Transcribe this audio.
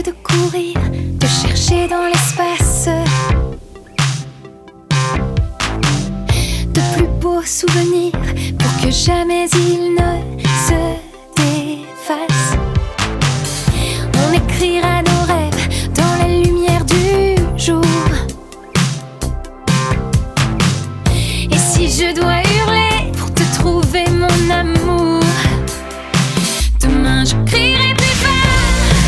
de courir, de chercher dans l'espace de plus beaux souvenirs pour que jamais ils ne se défassent. On écrira nos rêves dans la lumière du jour. Et si je dois